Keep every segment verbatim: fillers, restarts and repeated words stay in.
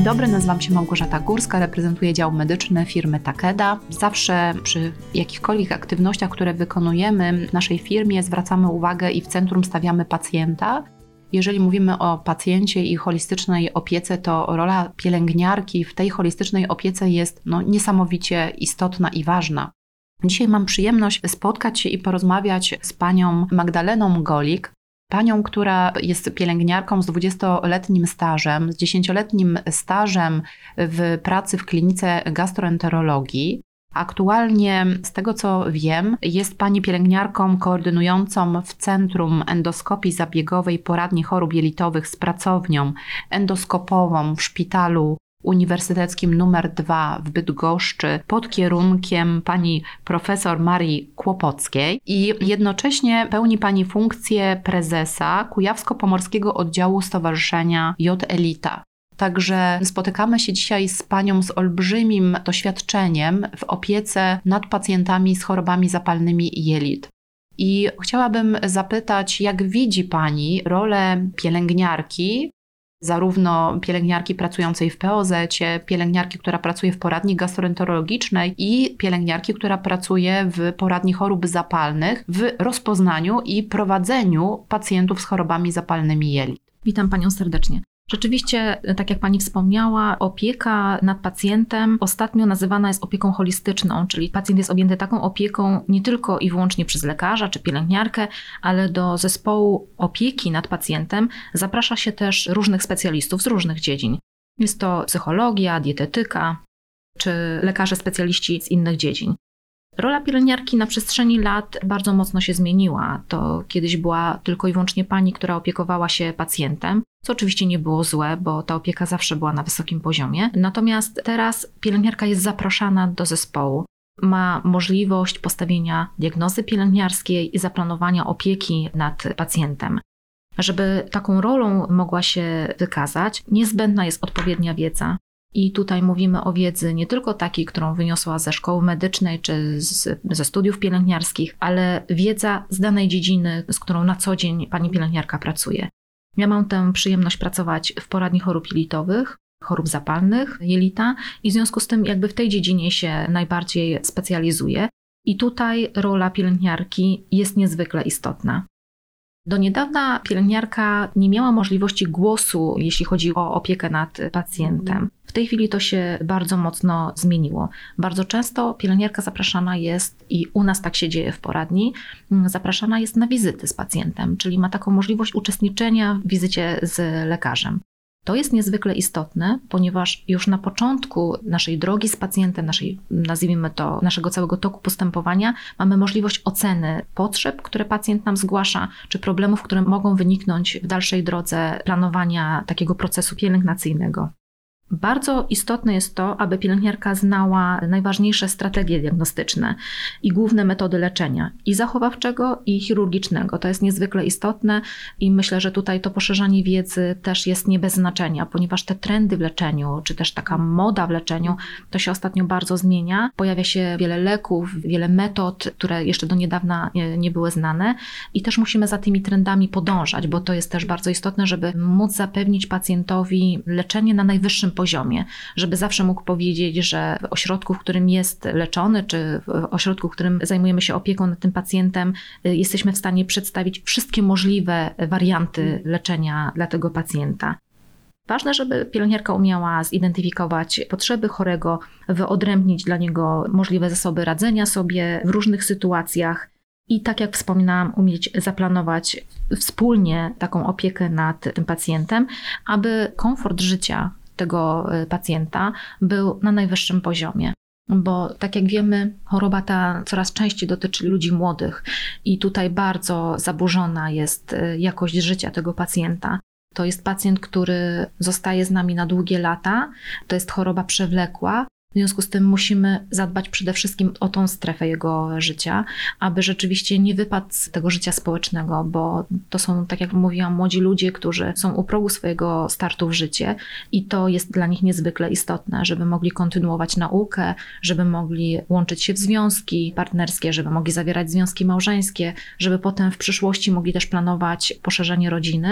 dobry, nazywam się Małgorzata Górska, reprezentuję dział medyczny firmy Takeda. Zawsze przy jakichkolwiek aktywnościach, które wykonujemy w naszej firmie, zwracamy uwagę i w centrum stawiamy pacjenta. Jeżeli mówimy o pacjencie i holistycznej opiece, to rola pielęgniarki w tej holistycznej opiece jest no, niesamowicie istotna i ważna. Dzisiaj mam przyjemność spotkać się i porozmawiać z panią Magdaleną Golik, panią, która jest pielęgniarką z dwudziestoletnim stażem, z dziesięcioletnim stażem w pracy w klinice gastroenterologii. Aktualnie, z tego co wiem, jest pani pielęgniarką koordynującą w Centrum Endoskopii Zabiegowej Poradni Chorób Jelitowych z pracownią endoskopową w Szpitalu Uniwersyteckim numer dwa w Bydgoszczy pod kierunkiem pani profesor Marii Kłopockiej i jednocześnie pełni pani funkcję prezesa Kujawsko-Pomorskiego Oddziału Stowarzyszenia J Elita. Także spotykamy się dzisiaj z panią z olbrzymim doświadczeniem w opiece nad pacjentami z chorobami zapalnymi jelit. I chciałabym zapytać, jak widzi pani rolę pielęgniarki, zarówno pielęgniarki pracującej w P O Z-cie, pielęgniarki, która pracuje w poradni gastroenterologicznej i pielęgniarki, która pracuje w poradni chorób zapalnych w rozpoznaniu i prowadzeniu pacjentów z chorobami zapalnymi jelit. Witam panią serdecznie. Rzeczywiście, tak jak pani wspomniała, opieka nad pacjentem ostatnio nazywana jest opieką holistyczną, czyli pacjent jest objęty taką opieką nie tylko i wyłącznie przez lekarza czy pielęgniarkę, ale do zespołu opieki nad pacjentem zaprasza się też różnych specjalistów z różnych dziedzin. Jest to psychologia, dietetyka czy lekarze specjaliści z innych dziedzin. Rola pielęgniarki na przestrzeni lat bardzo mocno się zmieniła. To kiedyś była tylko i wyłącznie pani, która opiekowała się pacjentem, co oczywiście nie było złe, bo ta opieka zawsze była na wysokim poziomie. Natomiast teraz pielęgniarka jest zapraszana do zespołu. Ma możliwość postawienia diagnozy pielęgniarskiej i zaplanowania opieki nad pacjentem. Żeby taką rolą mogła się wykazać, niezbędna jest odpowiednia wiedza. I tutaj mówimy o wiedzy nie tylko takiej, którą wyniosła ze szkoły medycznej czy z, ze studiów pielęgniarskich, ale wiedza z danej dziedziny, z którą na co dzień pani pielęgniarka pracuje. Ja mam tę przyjemność pracować w poradni chorób jelitowych, chorób zapalnych jelita i w związku z tym jakby w tej dziedzinie się najbardziej specjalizuję. I tutaj rola pielęgniarki jest niezwykle istotna. Do niedawna pielęgniarka nie miała możliwości głosu, jeśli chodzi o opiekę nad pacjentem. W tej chwili to się bardzo mocno zmieniło. Bardzo często pielęgniarka zapraszana jest, i u nas tak się dzieje w poradni, zapraszana jest na wizyty z pacjentem, czyli ma taką możliwość uczestniczenia w wizycie z lekarzem. To jest niezwykle istotne, ponieważ już na początku naszej drogi z pacjentem, naszej, nazwijmy to, naszego całego toku postępowania, mamy możliwość oceny potrzeb, które pacjent nam zgłasza, czy problemów, które mogą wyniknąć w dalszej drodze planowania takiego procesu pielęgnacyjnego. Bardzo istotne jest to, aby pielęgniarka znała najważniejsze strategie diagnostyczne i główne metody leczenia, i zachowawczego, i chirurgicznego. To jest niezwykle istotne i myślę, że tutaj to poszerzanie wiedzy też jest nie bez znaczenia, ponieważ te trendy w leczeniu, czy też taka moda w leczeniu, to się ostatnio bardzo zmienia. Pojawia się wiele leków, wiele metod, które jeszcze do niedawna nie, nie były znane i też musimy za tymi trendami podążać, bo to jest też bardzo istotne, żeby móc zapewnić pacjentowi leczenie na najwyższym poziomie, żeby zawsze mógł powiedzieć, że w ośrodku, w którym jest leczony, czy w ośrodku, w którym zajmujemy się opieką nad tym pacjentem, jesteśmy w stanie przedstawić wszystkie możliwe warianty leczenia dla tego pacjenta. Ważne, żeby pielęgniarka umiała zidentyfikować potrzeby chorego, wyodrębnić dla niego możliwe zasoby radzenia sobie w różnych sytuacjach i tak jak wspominałam, umieć zaplanować wspólnie taką opiekę nad tym pacjentem, aby komfort życia tego pacjenta był na najwyższym poziomie. Bo tak jak wiemy, choroba ta coraz częściej dotyczy ludzi młodych i tutaj bardzo zaburzona jest jakość życia tego pacjenta. To jest pacjent, który zostaje z nami na długie lata, to jest choroba przewlekła. W związku z tym musimy zadbać przede wszystkim o tą strefę jego życia, aby rzeczywiście nie wypadł z tego życia społecznego, bo to są, tak jak mówiłam, młodzi ludzie, którzy są u progu swojego startu w życie i to jest dla nich niezwykle istotne, żeby mogli kontynuować naukę, żeby mogli łączyć się w związki partnerskie, żeby mogli zawierać związki małżeńskie, żeby potem w przyszłości mogli też planować poszerzenie rodziny.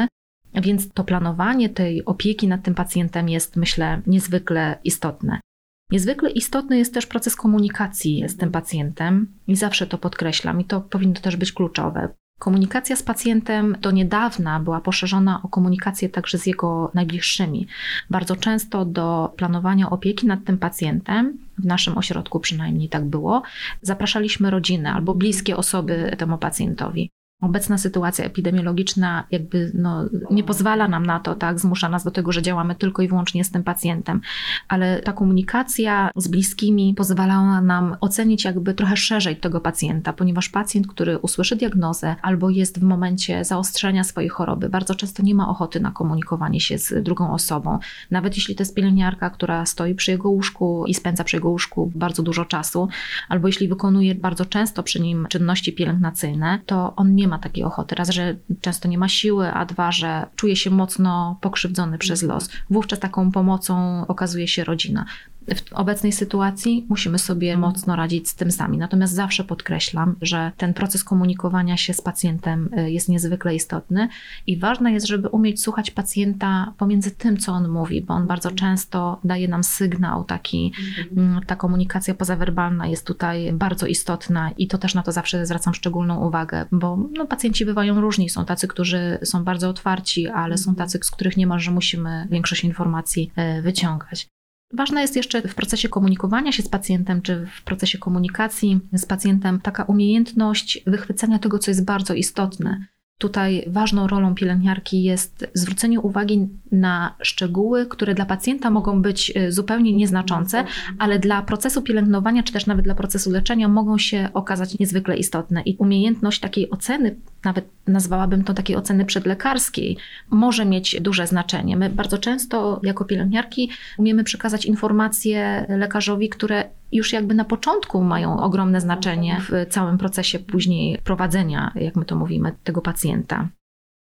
Więc to planowanie tej opieki nad tym pacjentem jest, myślę, niezwykle istotne. Niezwykle istotny jest też proces komunikacji z tym pacjentem i zawsze to podkreślam i to powinno też być kluczowe. Komunikacja z pacjentem do niedawna była poszerzona o komunikację także z jego najbliższymi. Bardzo często do planowania opieki nad tym pacjentem, w naszym ośrodku przynajmniej tak było, zapraszaliśmy rodzinę albo bliskie osoby temu pacjentowi. Obecna sytuacja epidemiologiczna jakby no, nie pozwala nam na to, tak, zmusza nas do tego, że działamy tylko i wyłącznie z tym pacjentem, ale ta komunikacja z bliskimi pozwalała nam ocenić jakby trochę szerzej tego pacjenta, ponieważ pacjent, który usłyszy diagnozę albo jest w momencie zaostrzenia swojej choroby, bardzo często nie ma ochoty na komunikowanie się z drugą osobą. Nawet jeśli to jest pielęgniarka, która stoi przy jego łóżku i spędza przy jego łóżku bardzo dużo czasu, albo jeśli wykonuje bardzo często przy nim czynności pielęgnacyjne, to on nie ma takiej ochoty. Raz, że często nie ma siły, a dwa, że czuje się mocno pokrzywdzony przez los. Wówczas taką pomocą okazuje się rodzina. W obecnej sytuacji musimy sobie mocno radzić z tym sami. Natomiast zawsze podkreślam, że ten proces komunikowania się z pacjentem jest niezwykle istotny i ważne jest, żeby umieć słuchać pacjenta pomiędzy tym, co on mówi, bo on bardzo często daje nam sygnał taki, ta komunikacja pozawerbalna jest tutaj bardzo istotna i to też na to zawsze zwracam szczególną uwagę, bo no, pacjenci bywają różni. Są tacy, którzy są bardzo otwarci, ale są tacy, z których niemalże musimy większość informacji wyciągać. Ważna jest jeszcze w procesie komunikowania się z pacjentem, czy w procesie komunikacji z pacjentem taka umiejętność wychwycenia tego, co jest bardzo istotne. Tutaj ważną rolą pielęgniarki jest zwrócenie uwagi na szczegóły, które dla pacjenta mogą być zupełnie nieznaczące, ale dla procesu pielęgnowania, czy też nawet dla procesu leczenia mogą się okazać niezwykle istotne. I umiejętność takiej oceny, nawet nazwałabym to takiej oceny przedlekarskiej, może mieć duże znaczenie. My bardzo często jako pielęgniarki umiemy przekazać informacje lekarzowi, które już jakby na początku mają ogromne znaczenie w całym procesie później prowadzenia, jak my to mówimy, tego pacjenta.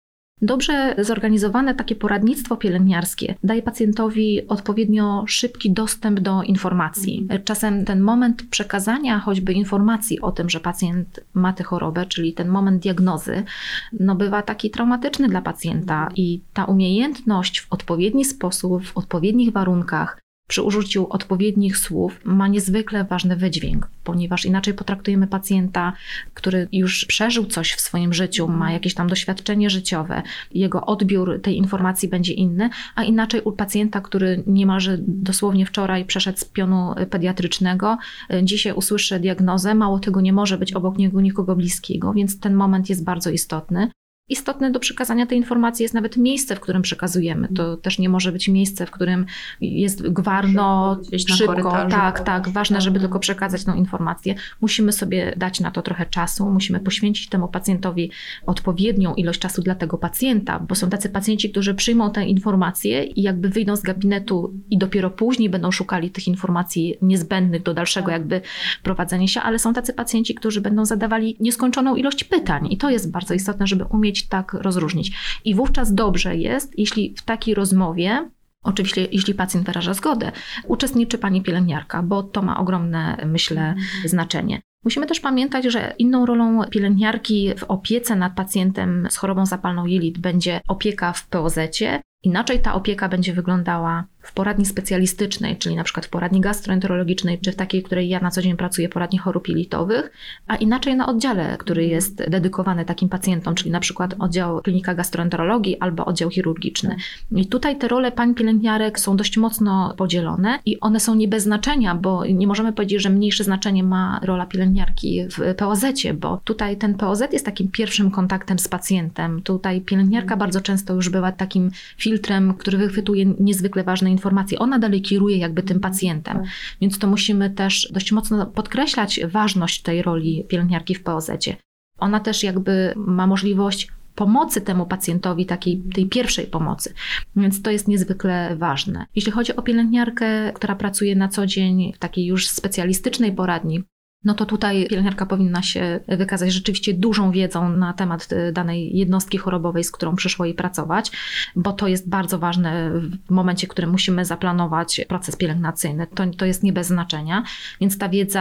Dobrze zorganizowane takie poradnictwo pielęgniarskie daje pacjentowi odpowiednio szybki dostęp do informacji. Czasem ten moment przekazania choćby informacji o tym, że pacjent ma tę chorobę, czyli ten moment diagnozy, no bywa taki traumatyczny dla pacjenta i ta umiejętność w odpowiedni sposób, w odpowiednich warunkach, przy użyciu odpowiednich słów ma niezwykle ważny wydźwięk, ponieważ inaczej potraktujemy pacjenta, który już przeżył coś w swoim życiu, ma jakieś tam doświadczenie życiowe, jego odbiór tej informacji będzie inny, a inaczej u pacjenta, który niemalże dosłownie wczoraj przeszedł z pionu pediatrycznego, dzisiaj usłyszy diagnozę, mało tego, nie może być obok niego nikogo bliskiego, więc ten moment jest bardzo istotny. Istotne do przekazania tej informacji jest nawet miejsce, w którym przekazujemy. To też nie może być miejsce, w którym jest gwarno, szybko. szybko. Tak, tak. Ważne, żeby tylko przekazać tą informację. Musimy sobie dać na to trochę czasu. Musimy poświęcić temu pacjentowi odpowiednią ilość czasu dla tego pacjenta, bo są tacy pacjenci, którzy przyjmą tę informację i jakby wyjdą z gabinetu i dopiero później będą szukali tych informacji niezbędnych do dalszego jakby prowadzenia się, ale są tacy pacjenci, którzy będą zadawali nieskończoną ilość pytań i to jest bardzo istotne, żeby umieć tak rozróżnić. I wówczas dobrze jest, jeśli w takiej rozmowie, oczywiście jeśli pacjent wyraża zgodę, uczestniczy pani pielęgniarka, bo to ma ogromne, myślę, znaczenie. Musimy też pamiętać, że inną rolą pielęgniarki w opiece nad pacjentem z chorobą zapalną jelit będzie opieka w P O zecie. Inaczej ta opieka będzie wyglądała w poradni specjalistycznej, czyli na przykład w poradni gastroenterologicznej, czy w takiej, w której ja na co dzień pracuję, poradni chorób jelitowych, a inaczej na oddziale, który jest dedykowany takim pacjentom, czyli na przykład oddział klinika gastroenterologii albo oddział chirurgiczny. I tutaj te role pań pielęgniarek są dość mocno podzielone i one są nie bez znaczenia, bo nie możemy powiedzieć, że mniejsze znaczenie ma rola pielęgniarki w P O zecie, bo tutaj ten P O Z jest takim pierwszym kontaktem z pacjentem. Tutaj pielęgniarka bardzo często już bywa takim filtrem, który wychwytuje niezwykle ważne informacje. Ona dalej kieruje jakby tym pacjentem. Więc to musimy też dość mocno podkreślać ważność tej roli pielęgniarki w P O zecie. Ona też jakby ma możliwość pomocy temu pacjentowi, takiej tej pierwszej pomocy. Więc to jest niezwykle ważne. Jeśli chodzi o pielęgniarkę, która pracuje na co dzień w takiej już specjalistycznej poradni, no to tutaj pielęgniarka powinna się wykazać rzeczywiście dużą wiedzą na temat danej jednostki chorobowej, z którą przyszło jej pracować, bo to jest bardzo ważne w momencie, w którym musimy zaplanować proces pielęgnacyjny. To, to jest nie bez znaczenia, więc ta wiedza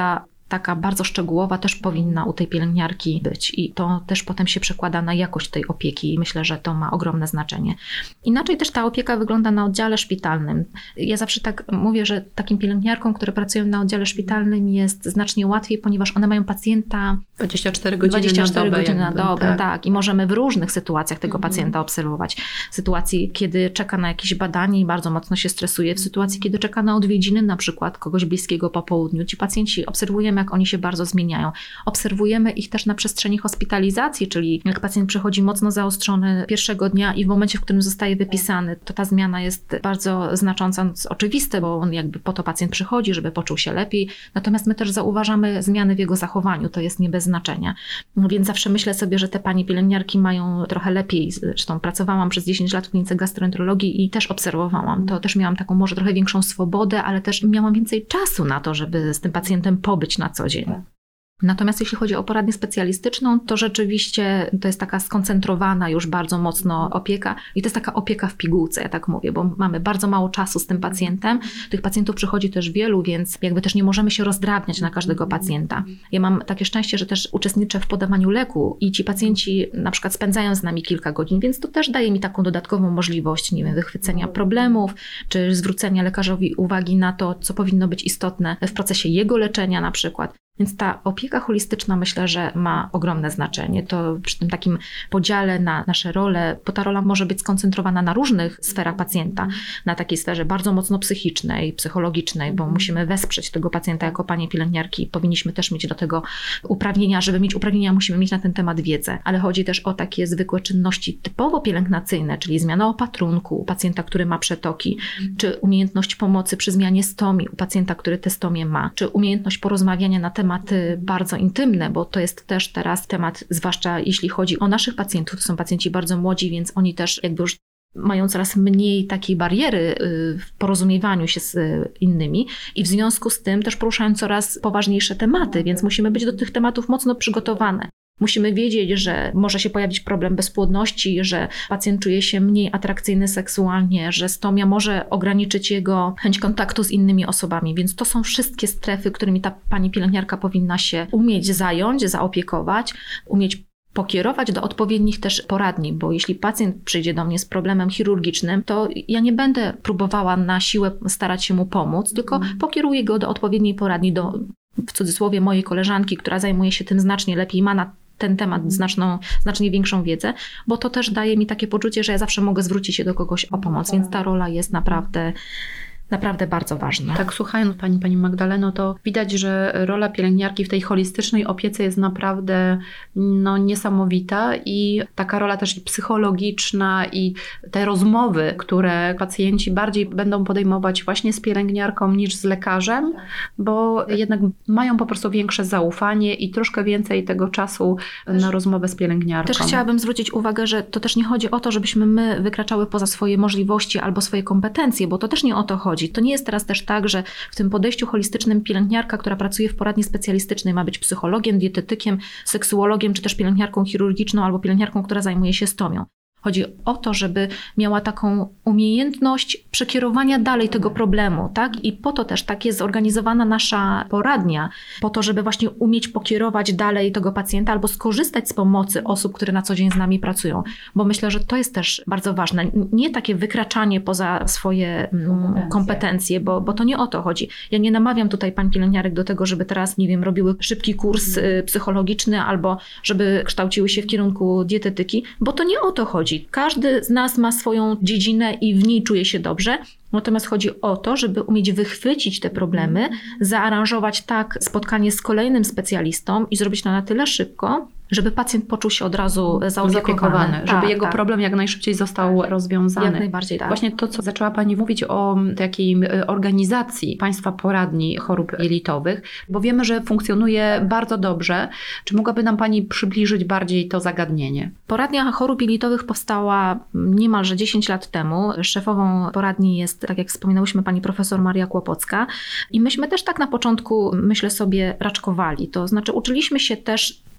taka bardzo szczegółowa też powinna u tej pielęgniarki być i to też potem się przekłada na jakość tej opieki i myślę, że to ma ogromne znaczenie. Inaczej też ta opieka wygląda na oddziale szpitalnym. Ja zawsze tak mówię, że takim pielęgniarkom, które pracują na oddziale szpitalnym jest znacznie łatwiej, ponieważ one mają pacjenta dwadzieścia cztery godziny dwadzieścia cztery na dobę. godziny na jakby, dobę, tak. tak. I możemy w różnych sytuacjach tego Mhm. pacjenta obserwować. W sytuacji, kiedy czeka na jakieś badanie i bardzo mocno się stresuje, w sytuacji, kiedy czeka na odwiedziny, na przykład kogoś bliskiego po południu. Ci pacjenci obserwujemy, jak oni się bardzo zmieniają. Obserwujemy ich też na przestrzeni hospitalizacji, czyli jak pacjent przychodzi mocno zaostrzony pierwszego dnia i w momencie, w którym zostaje wypisany, to ta zmiana jest bardzo znacząca, no, oczywiste, bo on jakby po to pacjent przychodzi, żeby poczuł się lepiej. Natomiast my też zauważamy zmiany w jego zachowaniu, to jest nie bez znaczenia. No więc zawsze myślę sobie, że te panie pielęgniarki mają trochę lepiej. Zresztą pracowałam przez dziesięć lat w klinice gastroenterologii i też obserwowałam. To też miałam taką może trochę większą swobodę, ale też miałam więcej czasu na to, żeby z tym pacjentem pobyć na co dzień. Natomiast jeśli chodzi o poradnię specjalistyczną, to rzeczywiście to jest taka skoncentrowana już bardzo mocno opieka i to jest taka opieka w pigułce, ja tak mówię, bo mamy bardzo mało czasu z tym pacjentem. Tych pacjentów przychodzi też wielu, więc jakby też nie możemy się rozdrabniać na każdego pacjenta. Ja mam takie szczęście, że też uczestniczę w podawaniu leku i ci pacjenci na przykład spędzają z nami kilka godzin, więc to też daje mi taką dodatkową możliwość, nie wiem, wychwycenia problemów, czy zwrócenia lekarzowi uwagi na to, co powinno być istotne w procesie jego leczenia na przykład. Więc ta opieka holistyczna myślę, że ma ogromne znaczenie. To przy tym takim podziale na nasze role, bo ta rola może być skoncentrowana na różnych sferach pacjenta, na takiej sferze bardzo mocno psychicznej, psychologicznej, bo musimy wesprzeć tego pacjenta jako panie pielęgniarki i powinniśmy też mieć do tego uprawnienia. Żeby mieć uprawnienia, musimy mieć na ten temat wiedzę, ale chodzi też o takie zwykłe czynności typowo pielęgnacyjne, czyli zmiana opatrunku u pacjenta, który ma przetoki, czy umiejętność pomocy przy zmianie stomii u pacjenta, który tę stomię ma, czy umiejętność porozmawiania na temat tematy bardzo intymne, bo to jest też teraz temat, zwłaszcza jeśli chodzi o naszych pacjentów, to są pacjenci bardzo młodzi, więc oni też jakby już mają coraz mniej takiej bariery w porozumiewaniu się z innymi i w związku z tym też poruszają coraz poważniejsze tematy, więc musimy być do tych tematów mocno przygotowane. Musimy wiedzieć, że może się pojawić problem bezpłodności, że pacjent czuje się mniej atrakcyjny seksualnie, że stomia może ograniczyć jego chęć kontaktu z innymi osobami, więc to są wszystkie strefy, którymi ta pani pielęgniarka powinna się umieć zająć, zaopiekować, umieć pokierować do odpowiednich też poradni, bo jeśli pacjent przyjdzie do mnie z problemem chirurgicznym, to ja nie będę próbowała na siłę starać się mu pomóc, tylko pokieruję go do odpowiedniej poradni, do, w cudzysłowie, mojej koleżanki, która zajmuje się tym znacznie lepiej, ma na ten temat znaczną, znacznie większą wiedzę, bo to też daje mi takie poczucie, że ja zawsze mogę zwrócić się do kogoś o pomoc, więc ta rola jest naprawdę Naprawdę bardzo ważna. Tak, słuchając Pani, Pani Magdaleno, to widać, że rola pielęgniarki w tej holistycznej opiece jest naprawdę no, niesamowita i taka rola też i psychologiczna i te rozmowy, które pacjenci bardziej będą podejmować właśnie z pielęgniarką niż z lekarzem, bo jednak mają po prostu większe zaufanie i troszkę więcej tego czasu na rozmowę z pielęgniarką. Też chciałabym zwrócić uwagę, że to też nie chodzi o to, żebyśmy my wykraczały poza swoje możliwości albo swoje kompetencje, bo to też nie o to chodzi. To nie jest teraz też tak, że w tym podejściu holistycznym pielęgniarka, która pracuje w poradni specjalistycznej, ma być psychologiem, dietetykiem, seksuologiem, czy też pielęgniarką chirurgiczną albo pielęgniarką, która zajmuje się stomią. Chodzi o to, żeby miała taką umiejętność przekierowania dalej tego problemu, tak? I po to też tak jest zorganizowana nasza poradnia, po to, żeby właśnie umieć pokierować dalej tego pacjenta albo skorzystać z pomocy osób, które na co dzień z nami pracują. Bo myślę, że to jest też bardzo ważne. Nie takie wykraczanie poza swoje kompetencje, kompetencje bo, bo to nie o to chodzi. Ja nie namawiam tutaj pań pielęgniarek do tego, żeby teraz, nie wiem, robiły szybki kurs y, psychologiczny albo żeby kształciły się w kierunku dietetyki, bo to nie o to chodzi. Każdy z nas ma swoją dziedzinę i w niej czuje się dobrze. Natomiast chodzi o to, żeby umieć wychwycić te problemy, zaaranżować tak spotkanie z kolejnym specjalistą i zrobić to na tyle szybko, żeby pacjent poczuł się od razu zaopiekowany. Żeby tak, jego tak. problem jak najszybciej został rozwiązany. Jak najbardziej tak. Właśnie to, co zaczęła Pani mówić o takiej organizacji Państwa poradni chorób jelitowych, bo wiemy, że funkcjonuje bardzo dobrze. Czy mogłaby nam Pani przybliżyć bardziej to zagadnienie? Poradnia chorób jelitowych powstała niemalże dziesięć lat temu. Szefową poradni jest, tak jak wspominałyśmy, pani profesor Maria Kłopocka. I myśmy też tak na początku, myślę sobie, raczkowali. To znaczy uczyliśmy się też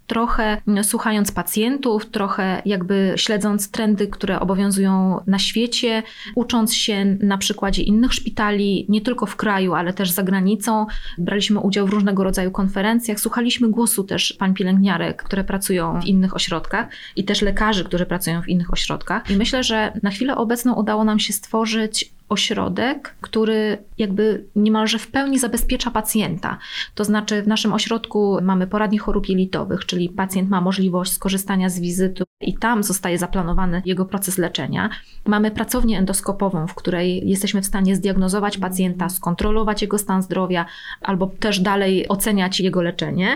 trochę słuchając pacjentów, trochę jakby śledząc trendy, które obowiązują na świecie, ucząc się na przykładzie innych szpitali, nie tylko w kraju, ale też za granicą. Braliśmy udział w różnego rodzaju konferencjach, słuchaliśmy głosu też pań pielęgniarek, które pracują w innych ośrodkach i też lekarzy, którzy pracują w innych ośrodkach. I myślę, że na chwilę obecną udało nam się stworzyć ośrodek, który jakby niemalże w pełni zabezpiecza pacjenta. To znaczy w naszym ośrodku mamy poradnie chorób jelitowych, czyli pacjent ma możliwość skorzystania z wizyty i tam zostaje zaplanowany jego proces leczenia. Mamy pracownię endoskopową, w której jesteśmy w stanie zdiagnozować pacjenta, skontrolować jego stan zdrowia albo też dalej oceniać jego leczenie.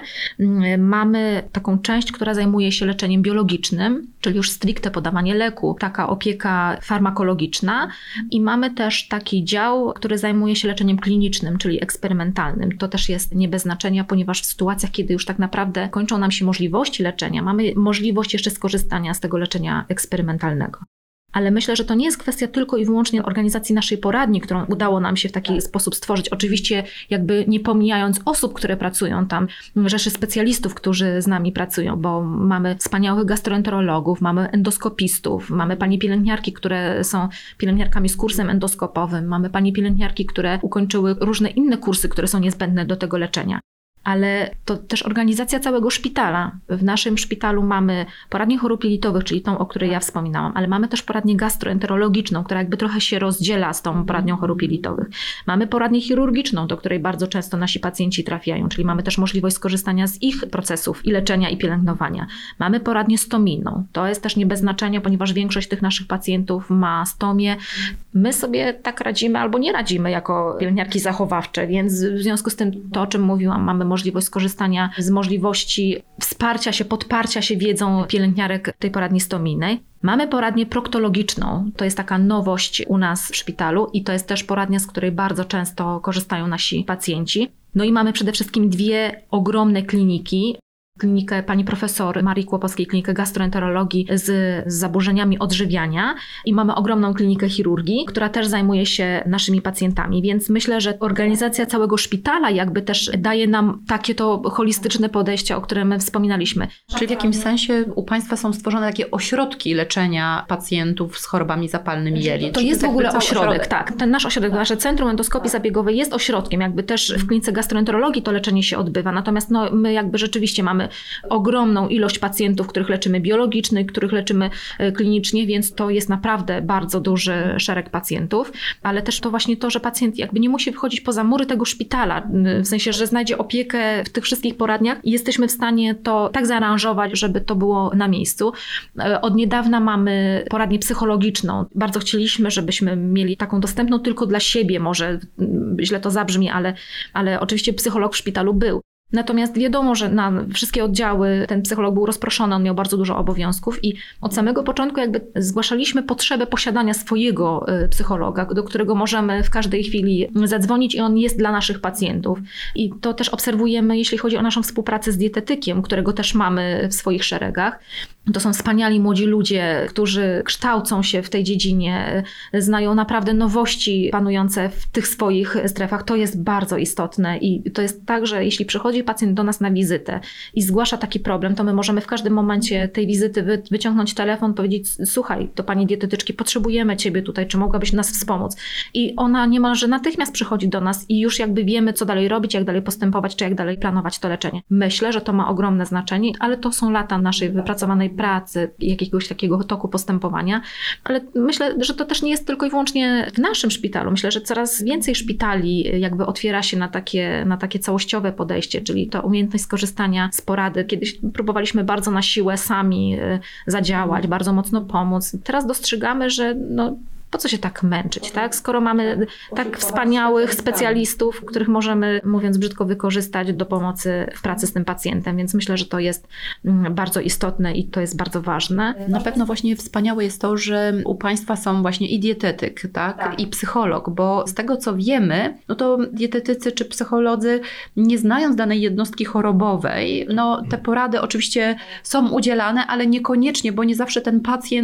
Mamy taką część, która zajmuje się leczeniem biologicznym, czyli już stricte podawanie leku, taka opieka farmakologiczna i mamy też taki dział, który zajmuje się leczeniem klinicznym, czyli eksperymentalnym. To też jest nie bez znaczenia, ponieważ w sytuacjach, kiedy już tak naprawdę kończą nam się możliwości leczenia, mamy możliwość jeszcze skorzystania z tego leczenia eksperymentalnego. Ale myślę, że to nie jest kwestia tylko i wyłącznie organizacji naszej poradni, którą udało nam się w taki sposób stworzyć. Oczywiście jakby nie pomijając osób, które pracują tam, rzeszy specjalistów, którzy z nami pracują, bo mamy wspaniałych gastroenterologów, mamy endoskopistów, mamy panie pielęgniarki, które są pielęgniarkami z kursem endoskopowym, mamy panie pielęgniarki, które ukończyły różne inne kursy, które są niezbędne do tego leczenia. Ale to też organizacja całego szpitala. W naszym szpitalu mamy poradnię chorób jelitowych, czyli tą, o której ja wspominałam, ale mamy też poradnię gastroenterologiczną, która jakby trochę się rozdziela z tą poradnią chorób jelitowych. Mamy poradnię chirurgiczną, do której bardzo często nasi pacjenci trafiają, czyli mamy też możliwość skorzystania z ich procesów i leczenia, i pielęgnowania. Mamy poradnię stominą. To jest też nie bez znaczenia, ponieważ większość tych naszych pacjentów ma stomię. My sobie tak radzimy albo nie radzimy jako pielęgniarki zachowawcze, więc w związku z tym to, o czym mówiłam, mamy możliwość skorzystania z możliwości wsparcia się, podparcia się wiedzą pielęgniarek tej poradni stomijnej. Mamy poradnię proktologiczną. To jest taka nowość u nas w szpitalu i to jest też poradnia, z której bardzo często korzystają nasi pacjenci. No i mamy przede wszystkim dwie ogromne kliniki. Klinikę pani profesor Marii Kłopowskiej, klinikę gastroenterologii z, z zaburzeniami odżywiania i mamy ogromną klinikę chirurgii, która też zajmuje się naszymi pacjentami, więc myślę, że organizacja całego szpitala jakby też daje nam takie to holistyczne podejście, o którym my wspominaliśmy. Czyli w jakimś sensie u Państwa są stworzone takie ośrodki leczenia pacjentów z chorobami zapalnymi jelit. To jest w ogóle ośrodek, ośrodek, tak. Ten nasz ośrodek, nasze Centrum Endoskopii Zabiegowej jest ośrodkiem, jakby też w klinice gastroenterologii to leczenie się odbywa, natomiast no, my jakby rzeczywiście mamy ogromną ilość pacjentów, których leczymy biologicznie, których leczymy klinicznie, więc to jest naprawdę bardzo duży szereg pacjentów, ale też to właśnie to, że pacjent jakby nie musi wychodzić poza mury tego szpitala, w sensie, że znajdzie opiekę w tych wszystkich poradniach i jesteśmy w stanie to tak zaaranżować, żeby to było na miejscu. Od niedawna mamy poradnię psychologiczną. Bardzo chcieliśmy, żebyśmy mieli taką dostępną tylko dla siebie, może źle to zabrzmi, ale, ale oczywiście psycholog w szpitalu był. Natomiast wiadomo, że na wszystkie oddziały ten psycholog był rozproszony, on miał bardzo dużo obowiązków i od samego początku jakby zgłaszaliśmy potrzebę posiadania swojego psychologa, do którego możemy w każdej chwili zadzwonić i on jest dla naszych pacjentów. I to też obserwujemy, jeśli chodzi o naszą współpracę z dietetykiem, którego też mamy w swoich szeregach. To są wspaniali młodzi ludzie, którzy kształcą się w tej dziedzinie, znają naprawdę nowości panujące w tych swoich strefach. To jest bardzo istotne i to jest tak, że jeśli przychodzi pacjent do nas na wizytę i zgłasza taki problem, to my możemy w każdym momencie tej wizyty wy, wyciągnąć telefon, powiedzieć: słuchaj, do pani dietetyczki, potrzebujemy ciebie tutaj, czy mogłabyś nas wspomóc? I ona niemalże natychmiast przychodzi do nas i już jakby wiemy, co dalej robić, jak dalej postępować, czy jak dalej planować to leczenie. Myślę, że to ma ogromne znaczenie, ale to są lata naszej wypracowanej pracy, jakiegoś takiego toku postępowania, ale myślę, że to też nie jest tylko i wyłącznie w naszym szpitalu. Myślę, że coraz więcej szpitali jakby otwiera się na takie, na takie całościowe podejście, czyli to umiejętność skorzystania z porady. Kiedyś próbowaliśmy bardzo na siłę sami zadziałać, bardzo mocno pomóc. Teraz dostrzegamy, że no, po co się tak męczyć, tak? Skoro mamy tak wspaniałych specjalistów, których możemy, mówiąc brzydko, wykorzystać do pomocy w pracy z tym pacjentem, więc myślę, że to jest bardzo istotne i to jest bardzo ważne. Na pewno właśnie wspaniałe jest to, że u Państwa są właśnie i dietetyk, tak? tak. I psycholog, bo z tego co wiemy, no to dietetycy czy psycholodzy, nie znając danej jednostki chorobowej, no te porady oczywiście są udzielane, ale niekoniecznie, bo nie zawsze ten pacjent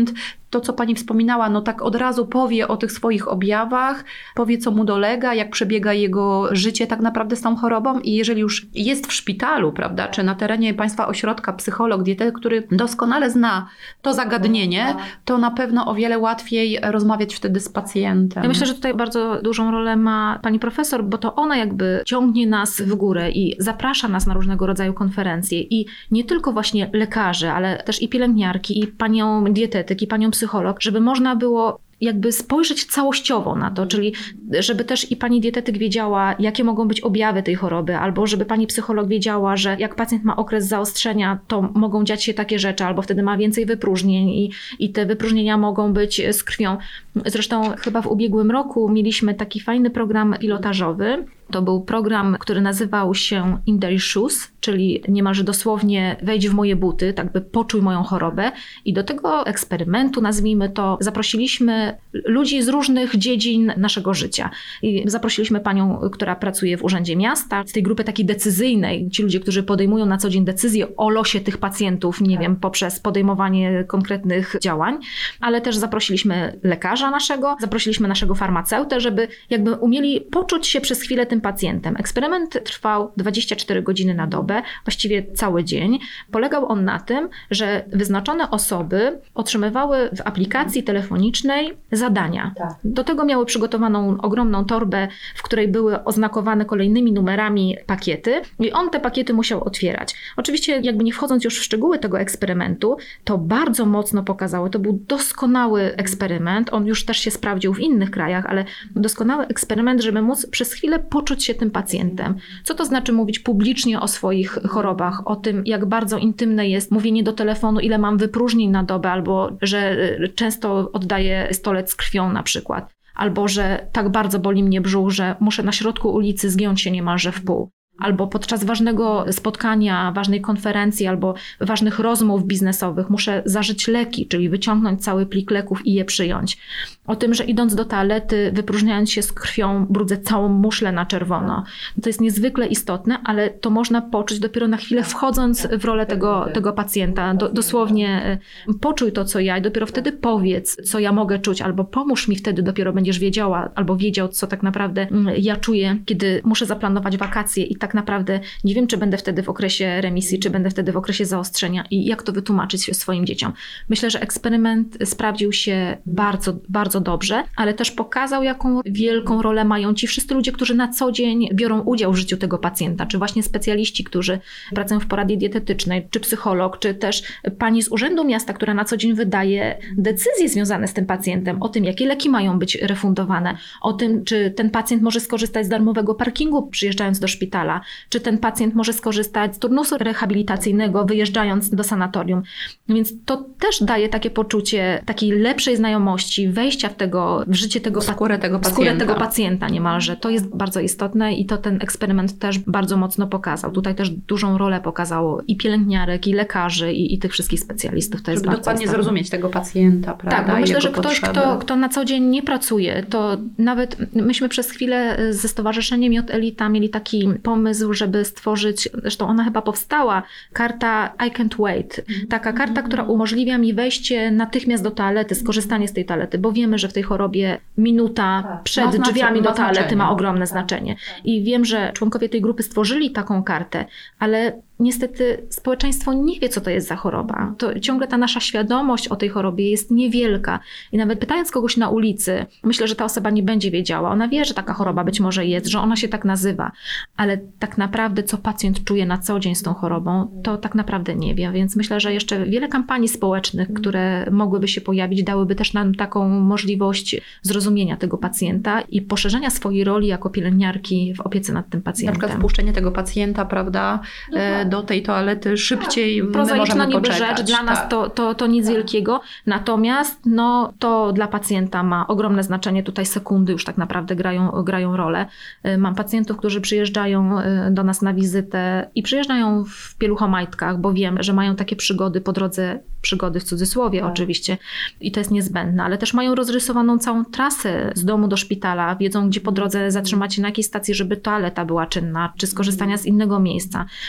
to, co pani wspominała, no tak od razu powie o tych swoich objawach, powie, co mu dolega, jak przebiega jego życie tak naprawdę z tą chorobą i jeżeli już jest w szpitalu, prawda, czy na terenie państwa ośrodka psycholog, dietetyk, który doskonale zna to zagadnienie, to na pewno o wiele łatwiej rozmawiać wtedy z pacjentem. Ja myślę, że tutaj bardzo dużą rolę ma pani profesor, bo to ona jakby ciągnie nas w górę i zaprasza nas na różnego rodzaju konferencje i nie tylko właśnie lekarze, ale też i pielęgniarki, i panią dietetyk, i panią psycholog, żeby można było jakby spojrzeć całościowo na to, czyli żeby też i pani dietetyk wiedziała, jakie mogą być objawy tej choroby, albo żeby pani psycholog wiedziała, że jak pacjent ma okres zaostrzenia, to mogą dziać się takie rzeczy, albo wtedy ma więcej wypróżnień i, i te wypróżnienia mogą być z krwią. Zresztą chyba w ubiegłym roku mieliśmy taki fajny program pilotażowy. To był program, który nazywał się In Their Shoes, czyli niemalże dosłownie wejdź w moje buty, tak by poczuj moją chorobę. I do tego eksperymentu, nazwijmy to, zaprosiliśmy ludzi z różnych dziedzin naszego życia. I zaprosiliśmy panią, która pracuje w Urzędzie Miasta, z tej grupy takiej decyzyjnej, ci ludzie, którzy podejmują na co dzień decyzje o losie tych pacjentów, nie wiem, poprzez podejmowanie konkretnych działań, ale też zaprosiliśmy lekarza naszego, zaprosiliśmy naszego farmaceutę, żeby jakby umieli poczuć się przez chwilę tym pacjentem. Eksperyment trwał dwadzieścia cztery godziny na dobę, właściwie cały dzień. Polegał on na tym, że wyznaczone osoby otrzymywały w aplikacji telefonicznej zadania. Tak. Do tego miały przygotowaną ogromną torbę, w której były oznakowane kolejnymi numerami pakiety i on te pakiety musiał otwierać. Oczywiście jakby nie wchodząc już w szczegóły tego eksperymentu, to bardzo mocno pokazało, to był doskonały eksperyment, on już też się sprawdził w innych krajach, ale doskonały eksperyment, żeby móc przez chwilę poczuć się tym pacjentem. Co to znaczy mówić publicznie o swoich chorobach, o tym, jak bardzo intymne jest mówienie do telefonu, ile mam wypróżnień na dobę, albo że często oddaję stolec z krwią na przykład, albo że tak bardzo boli mnie brzuch, że muszę na środku ulicy zgiąć się niemalże w pół. Albo podczas ważnego spotkania, ważnej konferencji, albo ważnych rozmów biznesowych muszę zażyć leki, czyli wyciągnąć cały plik leków i je przyjąć. O tym, że idąc do toalety, wypróżniając się z krwią, brudzę całą muszlę na czerwono. To jest niezwykle istotne, ale to można poczuć dopiero na chwilę wchodząc w rolę tego, tego pacjenta. Do, dosłownie poczuj to, co ja i dopiero wtedy powiedz, co ja mogę czuć, albo pomóż mi wtedy, dopiero będziesz wiedziała, albo wiedział, co tak naprawdę ja czuję, kiedy muszę zaplanować wakacje i tak tak naprawdę nie wiem, czy będę wtedy w okresie remisji, czy będę wtedy w okresie zaostrzenia i jak to wytłumaczyć swoim dzieciom. Myślę, że eksperyment sprawdził się bardzo, bardzo dobrze, ale też pokazał, jaką wielką rolę mają ci wszyscy ludzie, którzy na co dzień biorą udział w życiu tego pacjenta, czy właśnie specjaliści, którzy pracują w poradzie dietetycznej, czy psycholog, czy też pani z Urzędu Miasta, która na co dzień wydaje decyzje związane z tym pacjentem, o tym, jakie leki mają być refundowane, o tym, czy ten pacjent może skorzystać z darmowego parkingu przyjeżdżając do szpitala, czy ten pacjent może skorzystać z turnusu rehabilitacyjnego wyjeżdżając do sanatorium. Więc to też daje takie poczucie takiej lepszej znajomości, wejścia w, tego, w życie tego, skórę tego pacjenta. skórę tego pacjenta niemalże. To jest bardzo istotne i to ten eksperyment też bardzo mocno pokazał. Tutaj też dużą rolę pokazało i pielęgniarek, i lekarzy, i, i tych wszystkich specjalistów. To jest Żeby bardzo dokładnie istotne. zrozumieć tego pacjenta, prawda? Tak, bo myślę, że ktoś, potrzeby. kto, kto na co dzień nie pracuje, to nawet myśmy przez chwilę ze Stowarzyszeniem J Elita mieli taki pomysł, żeby stworzyć, zresztą ona chyba powstała, karta I can't wait. Taka karta, która umożliwia mi wejście natychmiast do toalety, skorzystanie z tej toalety, bo wiemy, że w tej chorobie minuta tak. przed ma znaczenie, drzwiami do toalety znaczenie. ma ogromne tak. znaczenie. I wiem, że członkowie tej grupy stworzyli taką kartę, ale niestety społeczeństwo nie wie, co to jest za choroba. To ciągle ta nasza świadomość o tej chorobie jest niewielka. I nawet pytając kogoś na ulicy, myślę, że ta osoba nie będzie wiedziała. Ona wie, że taka choroba być może jest, że ona się tak nazywa, ale tak naprawdę co pacjent czuje na co dzień z tą chorobą, to tak naprawdę nie wie. Więc myślę, że jeszcze wiele kampanii społecznych, które mogłyby się pojawić, dałyby też nam taką możliwość zrozumienia tego pacjenta i poszerzenia swojej roli jako pielęgniarki w opiece nad tym pacjentem. Na przykład wpuszczenie tego pacjenta, prawda, no do tej toalety szybciej, tak. Prozaiczna niby poczekać. rzecz, dla nas tak. to, to, to nic tak. wielkiego, natomiast no, to dla pacjenta ma ogromne znaczenie, tutaj sekundy już tak naprawdę grają, grają rolę. Mam pacjentów, którzy przyjeżdżają do nas na wizytę i przyjeżdżają w pieluchomajtkach, bo wiem, że mają takie przygody po drodze, przygody w cudzysłowie tak. oczywiście i to jest niezbędne, ale też mają rozrysowaną całą trasę z domu do szpitala, wiedzą, gdzie po drodze zatrzymać się na jakiej stacji, żeby toaleta była czynna, czy skorzystania z innego miejsca. To jest niezbędne.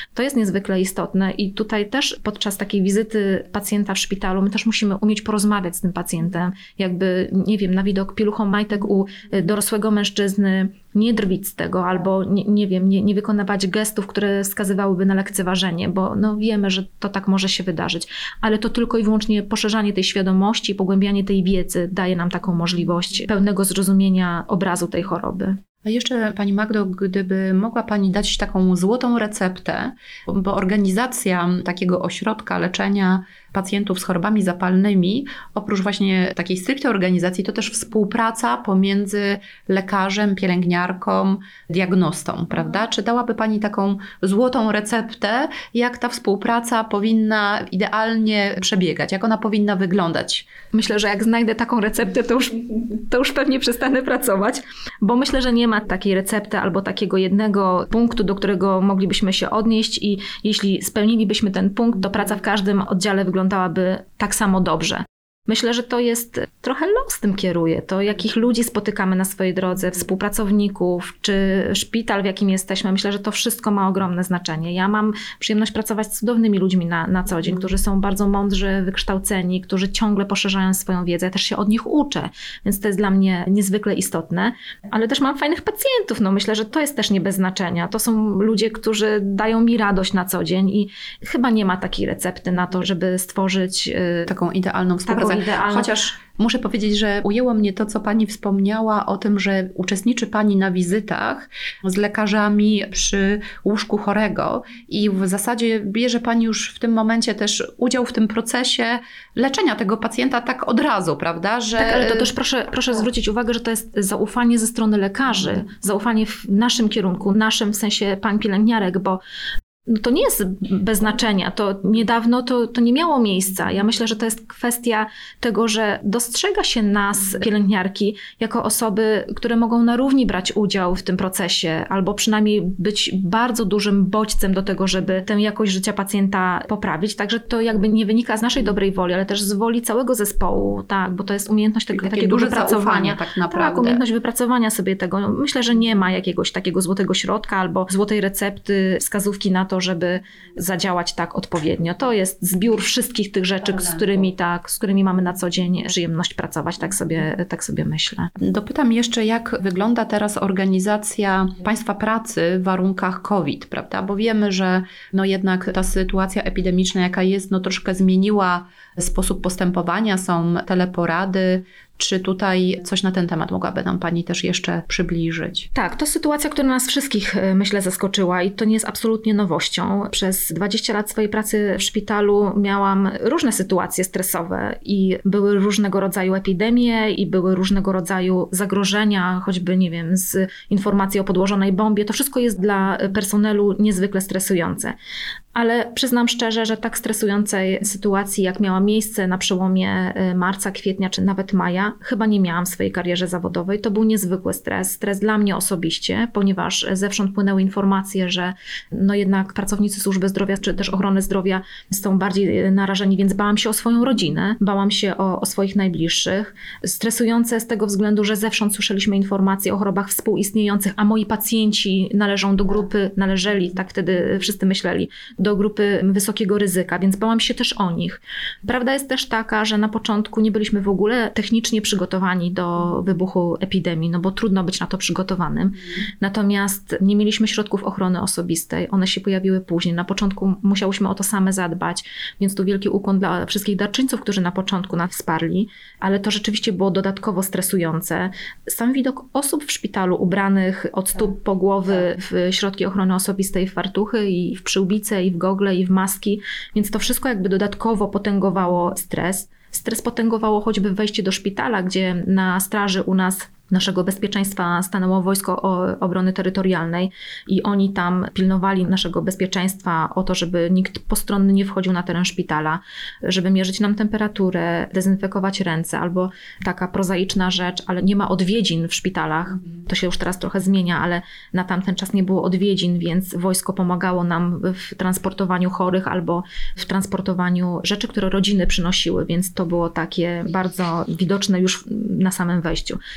niezwykle istotne i tutaj też podczas takiej wizyty pacjenta w szpitalu my też musimy umieć porozmawiać z tym pacjentem, jakby, nie wiem, na widok pieluchomajtek u dorosłego mężczyzny nie drwić z tego albo nie, nie wiem, nie, nie wykonywać gestów, które wskazywałyby na lekceważenie, bo no wiemy, że to tak może się wydarzyć, ale to tylko i wyłącznie poszerzanie tej świadomości, pogłębianie tej wiedzy daje nam taką możliwość pełnego zrozumienia obrazu tej choroby. A jeszcze Pani Magdo, gdyby mogła Pani dać taką złotą receptę, bo organizacja takiego ośrodka leczenia pacjentów z chorobami zapalnymi, oprócz właśnie takiej stricte organizacji, to też współpraca pomiędzy lekarzem, pielęgniarką, diagnostą, prawda? Czy dałaby Pani taką złotą receptę, jak ta współpraca powinna idealnie przebiegać, jak ona powinna wyglądać? Myślę, że jak znajdę taką receptę, to już, to już pewnie przestanę pracować, bo myślę, że nie ma takiej recepty albo takiego jednego punktu, do którego moglibyśmy się odnieść i jeśli spełnilibyśmy ten punkt, to praca w każdym oddziale wyglądałaby tak samo dobrze. Myślę, że to jest trochę los tym kieruje. To jakich ludzi spotykamy na swojej drodze, współpracowników, czy szpital, w jakim jesteśmy. Myślę, że to wszystko ma ogromne znaczenie. Ja mam przyjemność pracować z cudownymi ludźmi na, na co dzień, którzy są bardzo mądrzy, wykształceni, którzy ciągle poszerzają swoją wiedzę. Ja też się od nich uczę, więc to jest dla mnie niezwykle istotne. Ale też mam fajnych pacjentów. No myślę, że to jest też nie bez znaczenia. To są ludzie, którzy dają mi radość na co dzień i chyba nie ma takiej recepty na to, żeby stworzyć yy, taką idealną współpracę. Idealną. Chociaż muszę powiedzieć, że ujęło mnie to, co Pani wspomniała o tym, że uczestniczy Pani na wizytach z lekarzami przy łóżku chorego i w zasadzie bierze Pani już w tym momencie też udział w tym procesie leczenia tego pacjenta tak od razu, prawda? Że... Tak, ale to też proszę, proszę zwrócić uwagę, że to jest zaufanie ze strony lekarzy, zaufanie w naszym kierunku, naszym w sensie pań pielęgniarek, bo no to nie jest bez znaczenia. To niedawno to, to nie miało miejsca. Ja myślę, że to jest kwestia tego, że dostrzega się nas, pielęgniarki, jako osoby, które mogą na równi brać udział w tym procesie, albo przynajmniej być bardzo dużym bodźcem do tego, żeby tę jakość życia pacjenta poprawić. Także to jakby nie wynika z naszej dobrej woli, ale też z woli całego zespołu, tak, bo to jest umiejętność tego, takiego wypracowania. Tak, naprawdę. Tak, umiejętność wypracowania sobie tego. No, myślę, że nie ma jakiegoś takiego złotego środka albo złotej recepty, wskazówki na to, żeby zadziałać tak odpowiednio. To jest zbiór wszystkich tych rzeczy, z którymi, tak, z którymi mamy na co dzień przyjemność pracować, tak sobie, tak sobie myślę. Dopytam jeszcze, jak wygląda teraz organizacja Państwa pracy w warunkach COVID, prawda? Bo wiemy, że no jednak ta sytuacja epidemiczna, jaka jest, no troszkę zmieniła sposób postępowania, są teleporady. Czy tutaj coś na ten temat mogłaby nam Pani też jeszcze przybliżyć? Tak, to sytuacja, która nas wszystkich, myślę, zaskoczyła i to nie jest absolutnie nowością. Przez dwadzieścia lat swojej pracy w szpitalu miałam różne sytuacje stresowe i były różnego rodzaju epidemie i były różnego rodzaju zagrożenia, choćby, nie wiem, z informacji o podłożonej bombie. To wszystko jest dla personelu niezwykle stresujące. Ale przyznam szczerze, że tak stresującej sytuacji, jak miała miejsce na przełomie marca, kwietnia czy nawet maja, chyba nie miałam w swojej karierze zawodowej. To był niezwykły stres. Stres dla mnie osobiście, ponieważ zewsząd płynęły informacje, że no jednak pracownicy służby zdrowia czy też ochrony zdrowia są bardziej narażeni, więc bałam się o swoją rodzinę, bałam się o, o swoich najbliższych. Stresujące z tego względu, że zewsząd słyszeliśmy informacje o chorobach współistniejących, a moi pacjenci należą do grupy, należeli, tak wtedy wszyscy myśleli, do grupy wysokiego ryzyka, więc bałam się też o nich. Prawda jest też taka, że na początku nie byliśmy w ogóle technicznie przygotowani do wybuchu epidemii, no bo trudno być na to przygotowanym. Natomiast nie mieliśmy środków ochrony osobistej. One się pojawiły później. Na początku musiałyśmy o to same zadbać, więc tu wielki ukłon dla wszystkich darczyńców, którzy na początku nas wsparli, ale to rzeczywiście było dodatkowo stresujące. Sam widok osób w szpitalu ubranych od stóp po głowy w środki ochrony osobistej, w fartuchy i w przyłbice i w gogle i w maski, więc to wszystko jakby dodatkowo potęgowało stres. Stres potęgowało choćby wejście do szpitala, gdzie na straży u nas naszego bezpieczeństwa stanęło Wojsko Obrony Terytorialnej i oni tam pilnowali naszego bezpieczeństwa o to, żeby nikt postronny nie wchodził na teren szpitala, żeby mierzyć nam temperaturę, dezynfekować ręce, albo taka prozaiczna rzecz, ale nie ma odwiedzin w szpitalach. To się już teraz trochę zmienia, ale na tamten czas nie było odwiedzin, więc wojsko pomagało nam w transportowaniu chorych albo w transportowaniu rzeczy, które rodziny przynosiły, więc to było takie bardzo widoczne już na samym wejściu. Także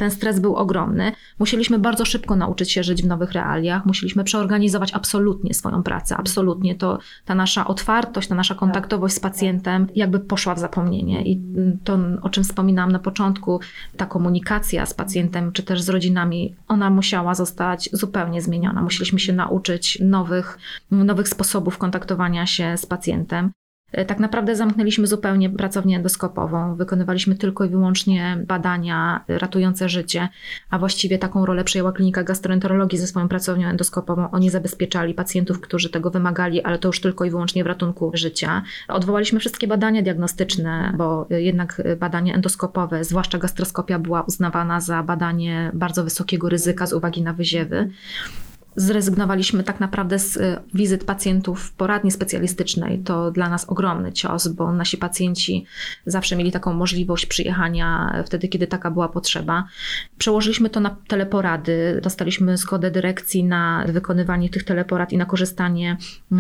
ten stres był ogromny. Musieliśmy bardzo szybko nauczyć się żyć w nowych realiach. Musieliśmy przeorganizować absolutnie swoją pracę. Absolutnie. To ta nasza otwartość, ta nasza kontaktowość z pacjentem jakby poszła w zapomnienie. I to, o czym wspominałam na początku, ta komunikacja z pacjentem, czy też z rodzinami, ona musiała zostać zupełnie zmieniona. Musieliśmy się nauczyć nowych, nowych sposobów kontaktowania się z pacjentem. Tak naprawdę zamknęliśmy zupełnie pracownię endoskopową. Wykonywaliśmy tylko i wyłącznie badania ratujące życie, a właściwie taką rolę przejęła klinika gastroenterologii ze swoją pracownią endoskopową. Oni zabezpieczali pacjentów, którzy tego wymagali, ale to już tylko i wyłącznie w ratunku życia. Odwołaliśmy wszystkie badania diagnostyczne, bo jednak badanie endoskopowe, zwłaszcza gastroskopia, była uznawana za badanie bardzo wysokiego ryzyka z uwagi na wyziewy. Zrezygnowaliśmy tak naprawdę z wizyt pacjentów w poradni specjalistycznej. To dla nas ogromny cios, bo nasi pacjenci zawsze mieli taką możliwość przyjechania wtedy, kiedy taka była potrzeba. Przełożyliśmy to na teleporady. Dostaliśmy zgodę dyrekcji na wykonywanie tych teleporad i na korzystanie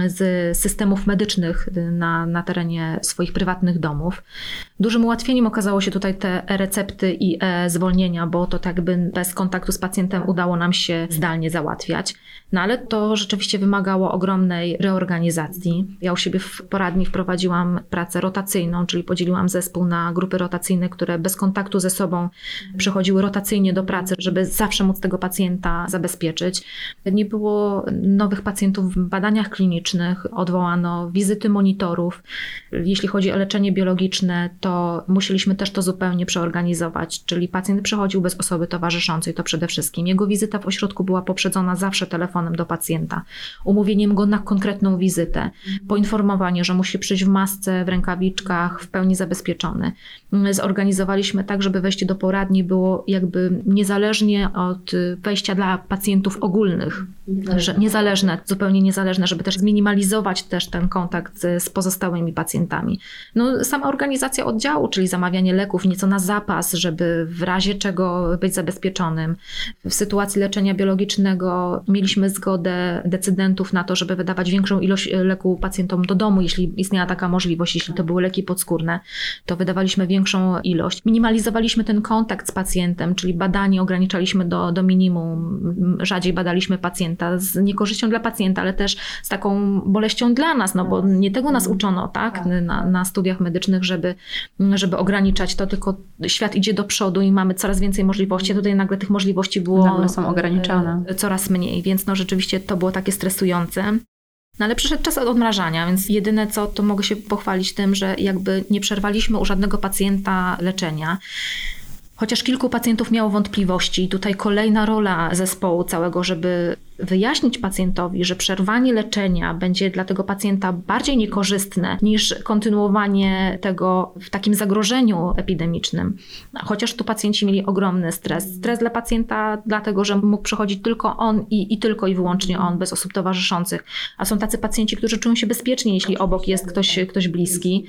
z systemów medycznych na, na terenie swoich prywatnych domów. Dużym ułatwieniem okazało się tutaj te e-recepty i e-zwolnienia, bo to tak jakby bez kontaktu z pacjentem udało nam się zdalnie załatwiać. No ale to rzeczywiście wymagało ogromnej reorganizacji. Ja u siebie w poradni wprowadziłam pracę rotacyjną, czyli podzieliłam zespół na grupy rotacyjne, które bez kontaktu ze sobą przychodziły rotacyjnie do pracy, żeby zawsze móc tego pacjenta zabezpieczyć. Nie było nowych pacjentów w badaniach klinicznych, odwołano wizyty monitorów. Jeśli chodzi o leczenie biologiczne, to musieliśmy też to zupełnie przeorganizować, czyli pacjent przychodził bez osoby towarzyszącej, to przede wszystkim. Jego wizyta w ośrodku była poprzedzona zawsze telefonem do pacjenta, umówieniem go na konkretną wizytę, poinformowanie, że musi przyjść w masce, w rękawiczkach, w pełni zabezpieczony. Zorganizowaliśmy tak, żeby wejście do poradni było jakby niezależnie od wejścia dla pacjentów ogólnych, że niezależne, zupełnie niezależne, żeby też zminimalizować też ten kontakt z pozostałymi pacjentami. No, sama organizacja oddziału, czyli zamawianie leków nieco na zapas, żeby w razie czego być zabezpieczonym. W sytuacji leczenia biologicznego mieliśmy zgodę decydentów na to, żeby wydawać większą ilość leku pacjentom do domu, jeśli istniała taka możliwość. Jeśli to były leki podskórne, to wydawaliśmy większą ilość. Minimalizowaliśmy ten kontakt z pacjentem, czyli badanie ograniczaliśmy do, do minimum. Rzadziej badaliśmy pacjenta z niekorzyścią dla pacjenta, ale też z taką boleścią dla nas, no bo nie tego nas uczono, tak, na, na studiach medycznych, żeby, żeby ograniczać to, tylko świat idzie do przodu i mamy coraz więcej możliwości. Tutaj nagle tych możliwości było nagle są ograniczone. Coraz mniej, więc no rzeczywiście to było takie stresujące. No ale przyszedł czas odmrażania, więc jedyne co, to mogę się pochwalić tym, że jakby nie przerwaliśmy u żadnego pacjenta leczenia. Chociaż kilku pacjentów miało wątpliwości, tutaj kolejna rola zespołu całego, żeby wyjaśnić pacjentowi, że przerwanie leczenia będzie dla tego pacjenta bardziej niekorzystne niż kontynuowanie tego w takim zagrożeniu epidemicznym. Chociaż tu pacjenci mieli ogromny stres. Stres dla pacjenta dlatego, że mógł przychodzić tylko on i, i tylko i wyłącznie on, bez osób towarzyszących. A są tacy pacjenci, którzy czują się bezpiecznie, jeśli obok jest ktoś, ktoś bliski.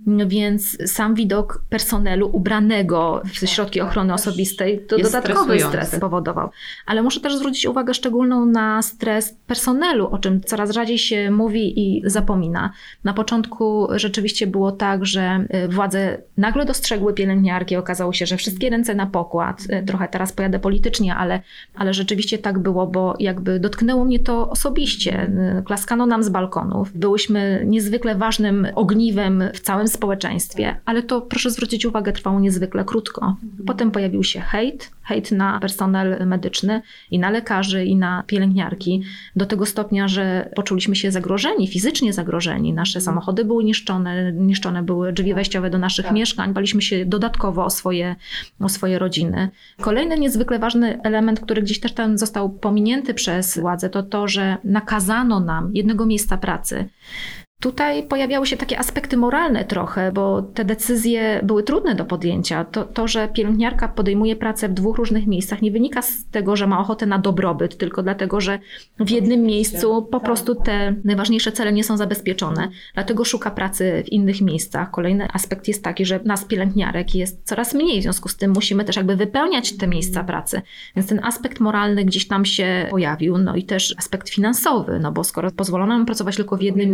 Więc sam widok personelu ubranego w środki ochrony osobistej to jest dodatkowy stres powodował. Ale muszę też zwrócić uwagę szczególną na stres personelu, o czym coraz rzadziej się mówi i zapomina. Na początku rzeczywiście było tak, że władze nagle dostrzegły pielęgniarki, okazało się, że wszystkie ręce na pokład. Trochę teraz pojadę politycznie, ale, ale rzeczywiście tak było, bo jakby dotknęło mnie to osobiście. Klaskano nam z balkonów. Byłyśmy niezwykle ważnym ogniwem w całym społeczeństwie, ale to, proszę zwrócić uwagę, trwało niezwykle krótko. Potem pojawił się hejt, hejt na personel medyczny i na lekarzy, i na pielęgniarki, do tego stopnia, że poczuliśmy się zagrożeni, fizycznie zagrożeni. Nasze samochody były niszczone, niszczone były drzwi wejściowe do naszych tak. mieszkań, baliśmy się dodatkowo o swoje, o swoje rodziny. Kolejny niezwykle ważny element, który gdzieś też tam został pominięty przez władze, to to, że nakazano nam jednego miejsca pracy. Tutaj pojawiały się takie aspekty moralne trochę, bo te decyzje były trudne do podjęcia. To, to, że pielęgniarka podejmuje pracę w dwóch różnych miejscach, nie wynika z tego, że ma ochotę na dobrobyt, tylko dlatego, że w jednym miejscu po prostu te najważniejsze cele nie są zabezpieczone. Dlatego szuka pracy w innych miejscach. Kolejny aspekt jest taki, że nas pielęgniarek jest coraz mniej, w związku z tym musimy też jakby wypełniać te miejsca pracy. Więc ten aspekt moralny gdzieś tam się pojawił, no i też aspekt finansowy, no bo skoro pozwolono nam pracować tylko w jednym miejscu,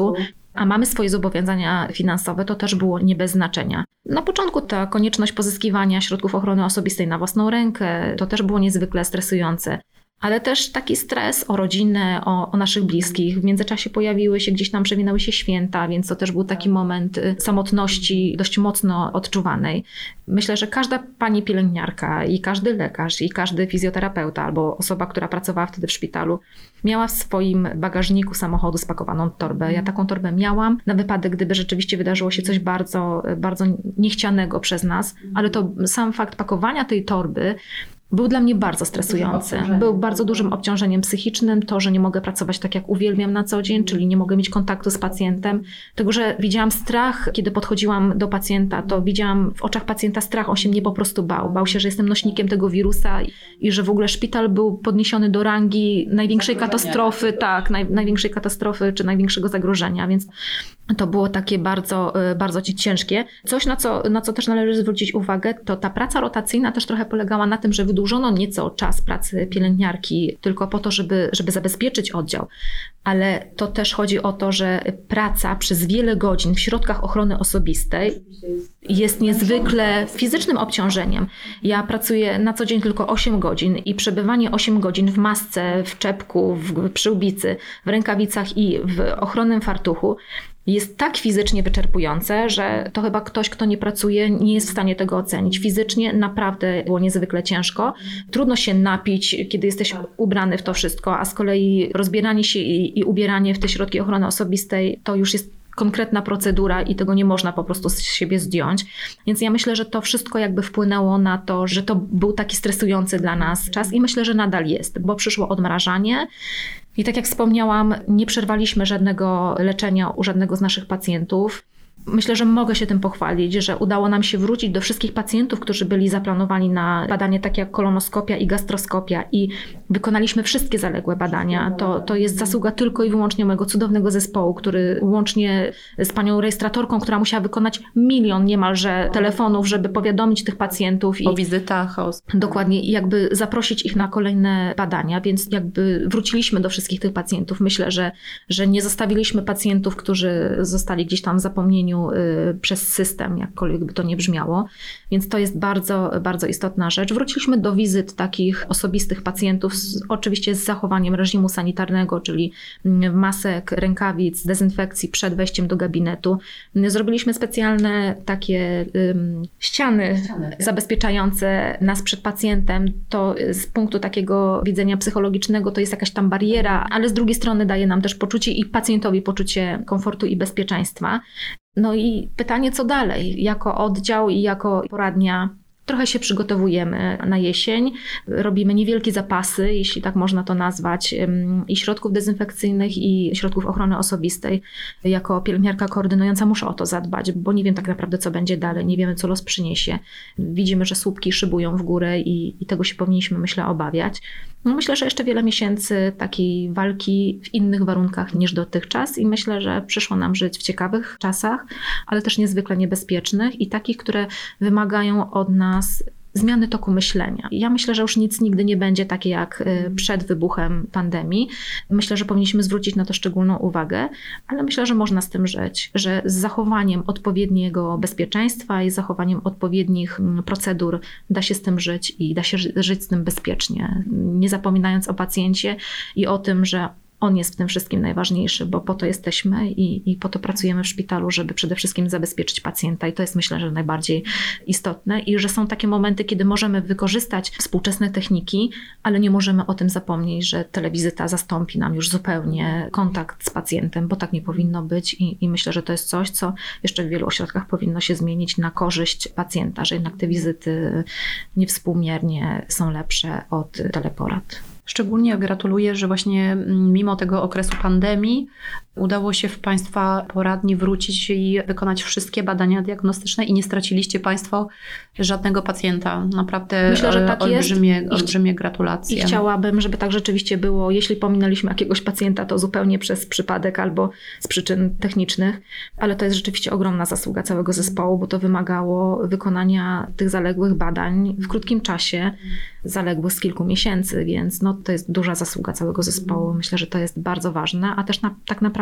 szpitalu, a mamy swoje zobowiązania finansowe, to też było nie bez znaczenia. Na początku ta konieczność pozyskiwania środków ochrony osobistej na własną rękę, to też było niezwykle stresujące. Ale też taki stres o rodzinę, o, o naszych bliskich. W międzyczasie pojawiły się, gdzieś tam przewinęły się święta, więc to też był taki moment samotności dość mocno odczuwanej. Myślę, że każda pani pielęgniarka i każdy lekarz i każdy fizjoterapeuta albo osoba, która pracowała wtedy w szpitalu, miała w swoim bagażniku samochodu spakowaną torbę. Ja taką torbę miałam na wypadek, gdyby rzeczywiście wydarzyło się coś bardzo, bardzo niechcianego przez nas, ale to sam fakt pakowania tej torby był dla mnie bardzo stresujący. Był bardzo dużym obciążeniem psychicznym, to, że nie mogę pracować tak, jak uwielbiam na co dzień, czyli nie mogę mieć kontaktu z pacjentem. Tego, że widziałam strach, kiedy podchodziłam do pacjenta, to widziałam w oczach pacjenta strach, on się mnie po prostu bał. Bał się, że jestem nośnikiem tego wirusa i że w ogóle szpital był podniesiony do rangi największej katastrofy, tak, naj, największej katastrofy czy największego zagrożenia, więc to było takie bardzo, bardzo ciężkie. Coś, na co, na co też należy zwrócić uwagę, to ta praca rotacyjna też trochę polegała na tym, że wydłużono nieco czas pracy pielęgniarki tylko po to, żeby, żeby zabezpieczyć oddział. Ale to też chodzi o to, że praca przez wiele godzin w środkach ochrony osobistej jest niezwykle fizycznym obciążeniem. Ja pracuję na co dzień tylko osiem godzin i przebywanie osiem godzin w masce, w czepku, w przyłbicy, w rękawicach i w ochronnym fartuchu jest tak fizycznie wyczerpujące, że to chyba ktoś, kto nie pracuje, nie jest w stanie tego ocenić. Fizycznie naprawdę było niezwykle ciężko. Trudno się napić, kiedy jesteś ubrany w to wszystko, a z kolei rozbieranie się i, i ubieranie w te środki ochrony osobistej to już jest konkretna procedura i tego nie można po prostu z siebie zdjąć. Więc ja myślę, że to wszystko jakby wpłynęło na to, że to był taki stresujący dla nas czas i myślę, że nadal jest, bo przyszło odmrażanie. I tak jak wspomniałam, nie przerwaliśmy żadnego leczenia u żadnego z naszych pacjentów. Myślę, że mogę się tym pochwalić, że udało nam się wrócić do wszystkich pacjentów, którzy byli zaplanowani na badanie takie jak kolonoskopia i gastroskopia i wykonaliśmy wszystkie zaległe badania. To, to jest zasługa tylko i wyłącznie mojego cudownego zespołu, który łącznie z panią rejestratorką, która musiała wykonać milion niemalże telefonów, żeby powiadomić tych pacjentów. O wizytach. O... Dokładnie. I jakby zaprosić ich na kolejne badania, więc jakby wróciliśmy do wszystkich tych pacjentów. Myślę, że, że nie zostawiliśmy pacjentów, którzy zostali gdzieś tam w zapomnieniu przez system, jakkolwiek by to nie brzmiało. Więc to jest bardzo, bardzo istotna rzecz. Wróciliśmy do wizyt takich osobistych pacjentów, z, oczywiście z zachowaniem reżimu sanitarnego, czyli masek, rękawic, dezynfekcji przed wejściem do gabinetu. Zrobiliśmy specjalne takie um, ściany, ściany zabezpieczające nas przed pacjentem. To z punktu takiego widzenia psychologicznego to jest jakaś tam bariera, ale z drugiej strony daje nam też poczucie i pacjentowi poczucie komfortu i bezpieczeństwa. No i pytanie, co dalej? Jako oddział i jako poradnia trochę się przygotowujemy na jesień. Robimy niewielkie zapasy, jeśli tak można to nazwać, i środków dezynfekcyjnych, i środków ochrony osobistej. Jako pielęgniarka koordynująca muszę o to zadbać, bo nie wiem tak naprawdę, co będzie dalej. Nie wiemy, co los przyniesie. Widzimy, że słupki szybują w górę i, i tego się powinniśmy, myślę, obawiać. No myślę, że jeszcze wiele miesięcy takiej walki w innych warunkach niż dotychczas i myślę, że przyszło nam żyć w ciekawych czasach, ale też niezwykle niebezpiecznych i takich, które wymagają od nas zmiany toku myślenia. Ja myślę, że już nic nigdy nie będzie takie jak przed wybuchem pandemii. Myślę, że powinniśmy zwrócić na to szczególną uwagę, ale myślę, że można z tym żyć, że z zachowaniem odpowiedniego bezpieczeństwa i zachowaniem odpowiednich procedur da się z tym żyć i da się żyć z tym bezpiecznie, nie zapominając o pacjencie i o tym, że on jest w tym wszystkim najważniejszy, bo po to jesteśmy i, i po to pracujemy w szpitalu, żeby przede wszystkim zabezpieczyć pacjenta i to jest, myślę, że najbardziej istotne i że są takie momenty, kiedy możemy wykorzystać współczesne techniki, ale nie możemy o tym zapomnieć, że telewizyta zastąpi nam już zupełnie kontakt z pacjentem, bo tak nie powinno być i, i myślę, że to jest coś, co jeszcze w wielu ośrodkach powinno się zmienić na korzyść pacjenta, że jednak te wizyty niewspółmiernie są lepsze od teleporad. Szczególnie gratuluję, że właśnie mimo tego okresu pandemii udało się w Państwa poradni wrócić i wykonać wszystkie badania diagnostyczne i nie straciliście Państwo żadnego pacjenta. Naprawdę Myślę, że tak olbrzymie, jest. olbrzymie gratulacje. I chciałabym, żeby tak rzeczywiście było. Jeśli pominęliśmy jakiegoś pacjenta, to zupełnie przez przypadek albo z przyczyn technicznych, ale to jest rzeczywiście ogromna zasługa całego zespołu, bo to wymagało wykonania tych zaległych badań w krótkim czasie, zaległych z kilku miesięcy, więc no, to jest duża zasługa całego zespołu. Myślę, że to jest bardzo ważne, a też na, tak naprawdę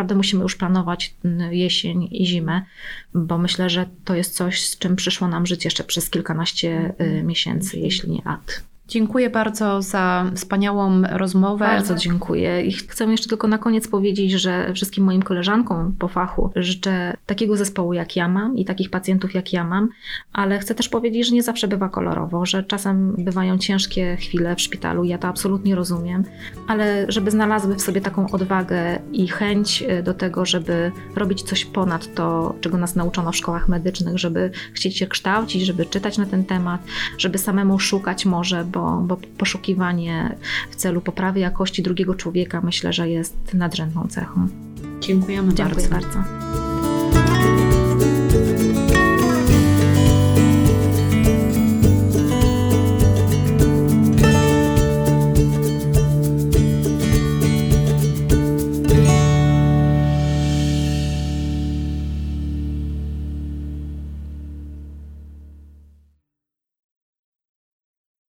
naprawdę musimy już planować jesień i zimę, bo myślę, że to jest coś, z czym przyszło nam żyć jeszcze przez kilkanaście miesięcy, jeśli nie lat. Dziękuję bardzo za wspaniałą rozmowę. Bardzo dziękuję i chcę jeszcze tylko na koniec powiedzieć, że wszystkim moim koleżankom po fachu życzę takiego zespołu jak ja mam i takich pacjentów jak ja mam, ale chcę też powiedzieć, że nie zawsze bywa kolorowo, że czasem bywają ciężkie chwile w szpitalu, ja to absolutnie rozumiem, ale żeby znalazły w sobie taką odwagę i chęć do tego, żeby robić coś ponad to, czego nas nauczono w szkołach medycznych, żeby chcieć się kształcić, żeby czytać na ten temat, żeby samemu szukać może, Bo, bo poszukiwanie w celu poprawy jakości drugiego człowieka myślę, że jest nadrzędną cechą. Dziękujemy Dziękuję bardzo. bardzo.